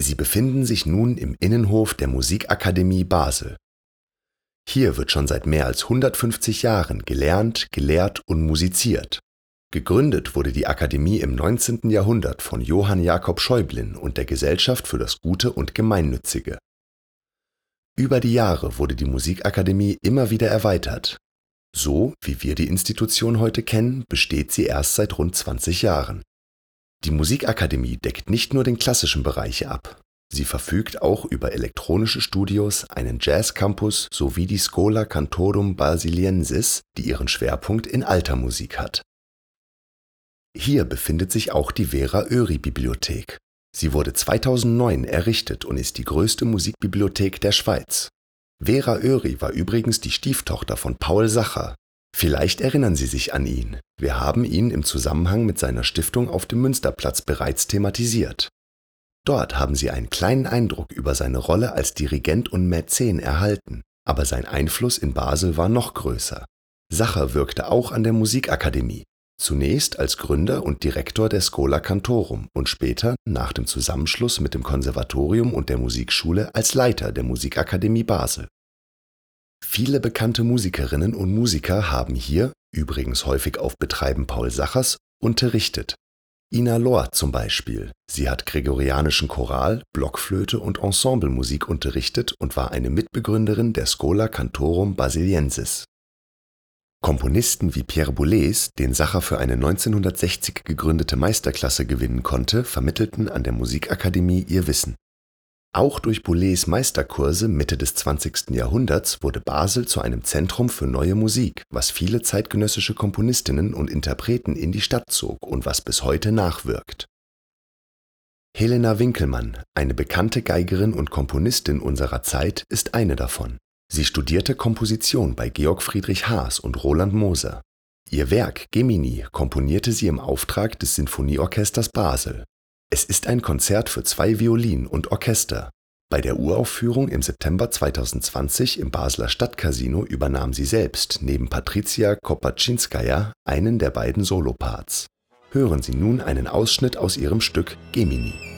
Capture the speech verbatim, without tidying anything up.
Sie befinden sich nun im Innenhof der Musikakademie Basel. Hier wird schon seit mehr als hundertfünfzig Jahren gelernt, gelehrt und musiziert. Gegründet wurde die Akademie im neunzehnten Jahrhundert von Johann Jakob Schäublin und der Gesellschaft für das Gute und Gemeinnützige. Über die Jahre wurde die Musikakademie immer wieder erweitert. So, wie wir die Institution heute kennen, besteht sie erst seit rund zwanzig Jahren. Die Musikakademie deckt nicht nur den klassischen Bereich ab. Sie verfügt auch über elektronische Studios, einen Jazz-Campus sowie die Schola Cantorum Basiliensis, die ihren Schwerpunkt in alter Musik hat. Hier befindet sich auch die Vera-Oeri-Bibliothek. Sie wurde zweitausendneun errichtet und ist die größte Musikbibliothek der Schweiz. Vera Oeri war übrigens die Stieftochter von Paul Sacher. Vielleicht erinnern Sie sich an ihn. Wir haben ihn im Zusammenhang mit seiner Stiftung auf dem Münsterplatz bereits thematisiert. Dort haben Sie einen kleinen Eindruck über seine Rolle als Dirigent und Mäzen erhalten, aber sein Einfluss in Basel war noch größer. Sacher wirkte auch an der Musikakademie, zunächst als Gründer und Direktor der Schola Cantorum und später, nach dem Zusammenschluss mit dem Konservatorium und der Musikschule, als Leiter der Musikakademie Basel. Viele bekannte Musikerinnen und Musiker haben hier, übrigens häufig auf Betreiben Paul Sachers, unterrichtet. Ina Lohr zum Beispiel. Sie hat gregorianischen Choral, Blockflöte und Ensemblemusik unterrichtet und war eine Mitbegründerin der Schola Cantorum Basiliensis. Komponisten wie Pierre Boulez, den Sacher für eine neunzehnhundertsechzig gegründete Meisterklasse gewinnen konnte, vermittelten an der Musikakademie ihr Wissen. Auch durch Boulez Meisterkurse Mitte des zwanzigsten Jahrhunderts wurde Basel zu einem Zentrum für neue Musik, was viele zeitgenössische Komponistinnen und Interpreten in die Stadt zog und was bis heute nachwirkt. Helena Winkelmann, eine bekannte Geigerin und Komponistin unserer Zeit, ist eine davon. Sie studierte Komposition bei Georg Friedrich Haas und Roland Moser. Ihr Werk Gemini komponierte sie im Auftrag des Sinfonieorchesters Basel. Es ist ein Konzert für zwei Violinen und Orchester. Bei der Uraufführung im September zweitausendzwanzig im Basler Stadtcasino übernahm sie selbst neben Patricia Kopaczynskaja einen der beiden Soloparts. Hören Sie nun einen Ausschnitt aus ihrem Stück Gemini.